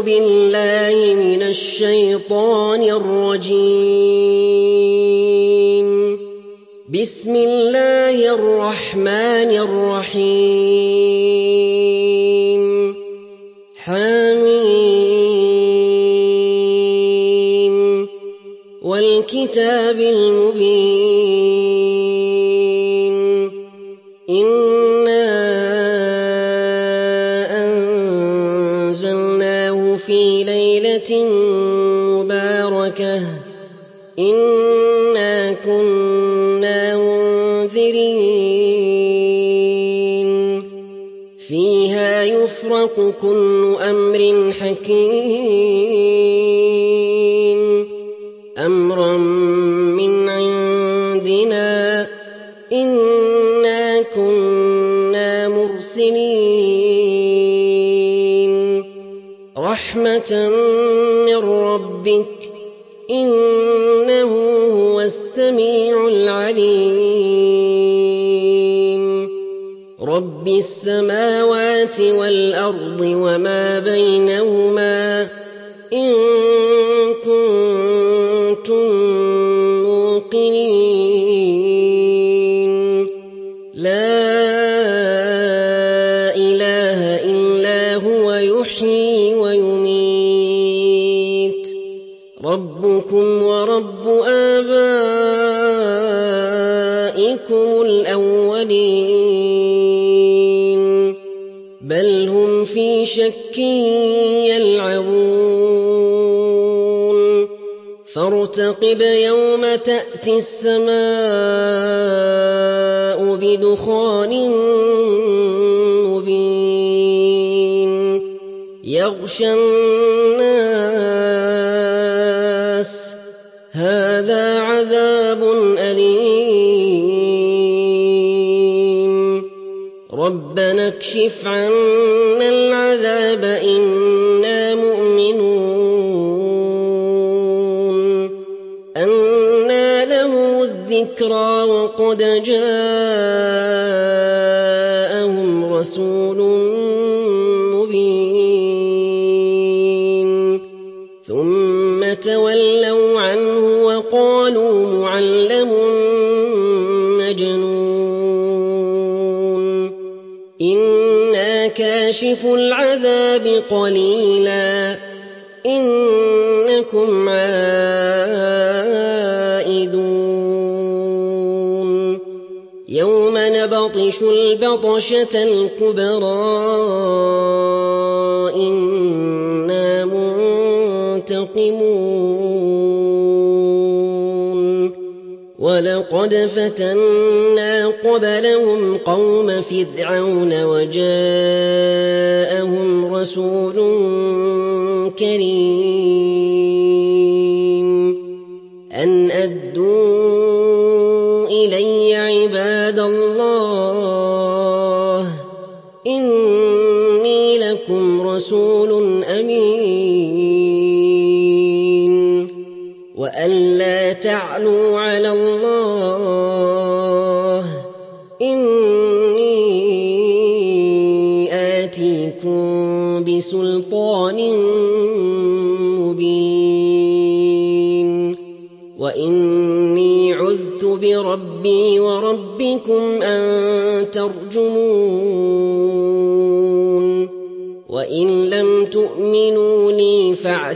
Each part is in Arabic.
بالله من الشيطان الرجيم. بسم الله الرحمن الرحيم. حميم والكتاب المبين. إنا أنزلناه في ليلة مباركة إنا كنا منذرين فيها يفرق كل أمر حكيم أمرا من عندنا إنا كنا مرسلين رحمة من ربك إنه هو السميع العليم. رب السماوات والأرض وما بينهما إن كنتم موقنين. لا إله إلا هو يحيي ويميت. ربكم ورب آبائكم الأولين بل هم في شك يلعبون. فارتقب يوم تأتي السماء بدخان مبين يغشى الناس هذا عذاب أليم. ربنا اكشف عنا العذاب إنا مؤمنون. أنى له الذكرى وقد جاءهم رسول مبين ثم تولوا عنه وقالوا معلم مجنون. إنا كاشف العذاب قليلا إنكم عائدون. يوم نبطش البطشة الكبرى إنا منتقمون. ولقد فتنا قبلهم قوم فرعون وجاءهم رسول كريم أن أدوا إلي عباد الله إني لكم رسول أمين وأن لا تعلوا على الله إني آتيكم بسلطان مبين وإني عذت بربي وربكم أن ترجمون. وإن لم تؤمنوا لي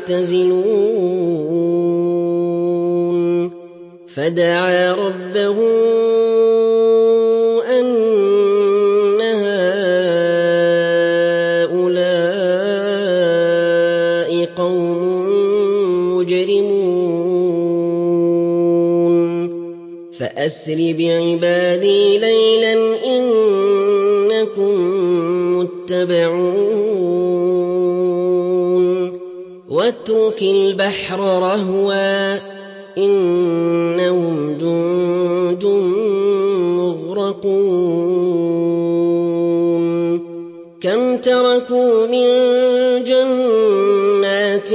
فاعتزلون. فدعا ربه أن هؤلاء قوم مجرمون. فأسر بعبادي ليلا إنكم متبعون. واترك البحر رهوا إنهم جند مغرقون. كم تركوا من جنات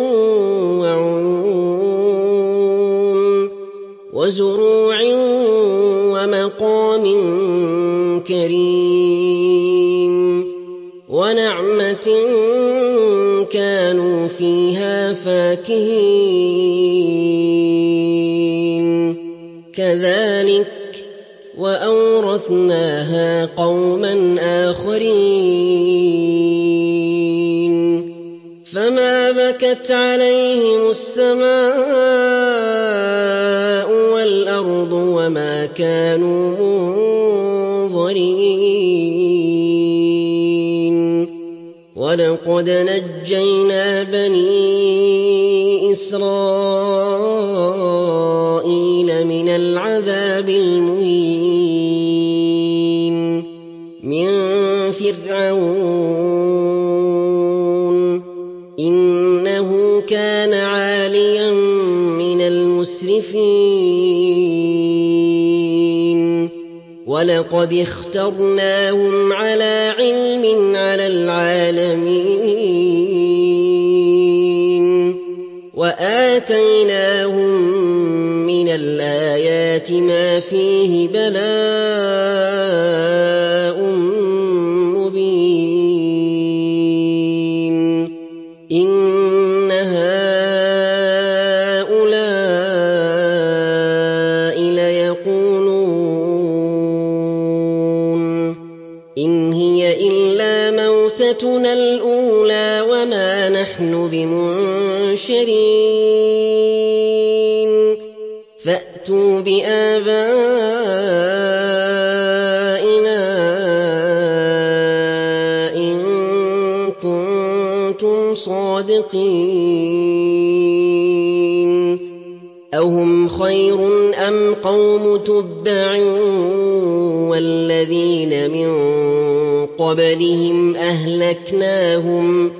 وعيون وزروع ومقام كريم ونعمة كانوا فيها فاكهين كذلك وأورثناها قوما آخرين فما بكت عليهم السماء والأرض وما كانوا منظرين ولقد نجينا بني إسرائيل من العذاب المهين من فرعون إنه كان عاليا من المسرفين ولقد اخترناهم على علم على العالمين وآتيناهم من الآيات ما فيه بلاء مبين إن هؤلاء ليقولون إن هي إلا موتتنا الأولى وما نحن بمنشرين فأتوا بآبائنا إن كنتم صادقين أهم خير أم قوم تبع والذين من قبلهم أهلكناهم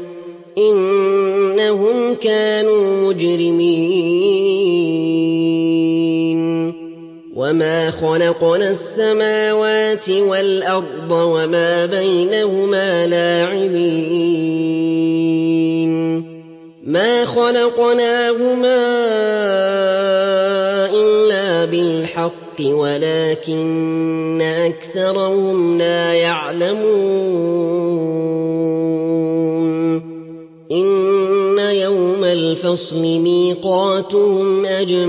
إنهم كانوا مجرمين وما خلقنا السماوات والأرض وما بينهما لاعبين ما خلقناهما إلا بالحق ولكن أكثرهم لا يعلمون إن يوم الفصل ميقاتهم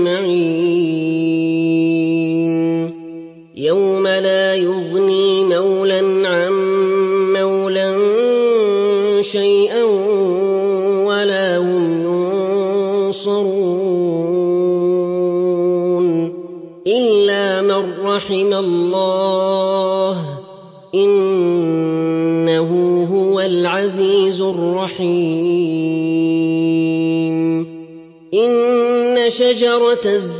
أجمعين يوم لا يغني مولى عن مولى شيئا ولا هم ينصرون إلا من رحم الله إنه هو العزيز الرحيم إن شجرة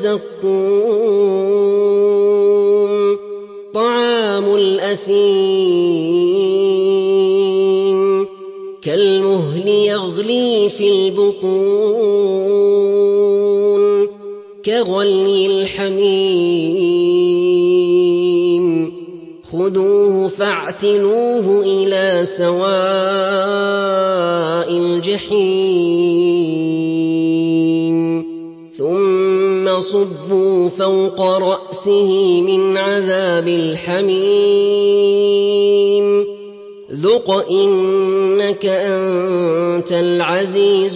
الزقوم طعام الأثيم كالمهل يغلي في البطون كغلي الحميم خذوه فاعتلوه إلى سواء الجحيم ثم صبوا فوق رأسه من عذاب الحميم ذق إنك أنت العزيز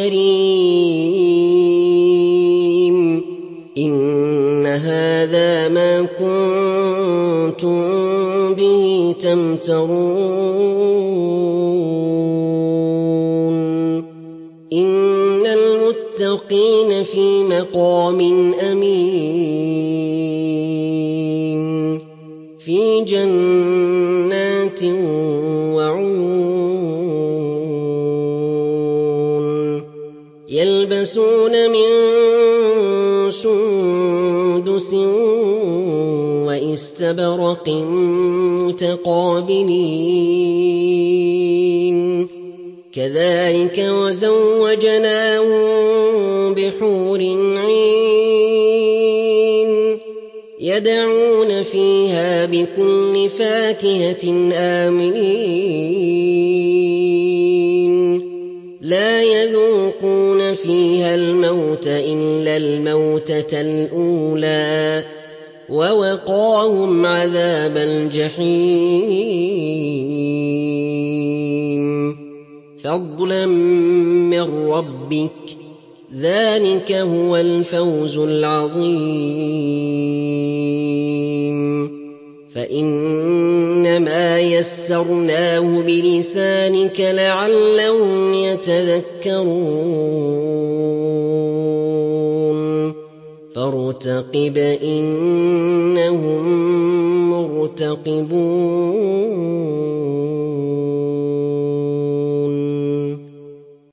الكريم إن هذا ما كنتم به تمترون إن المتقين في مقام أمين في جنات وعيون يلبسون من سندس وإستبرق متقابلين كذلك وزوجناهم بحور عين يدعون فيها بكل فاكهة آمنين لا يذوقون فيها الموت إلا الموتة الأولى ووقاهم عذاب الجحيم فضلا من ربك ذلك هو الفوز العظيم فإنما يسرناه بلسانك لعلهم يتذكرون فارتقب إنهم مرتقبون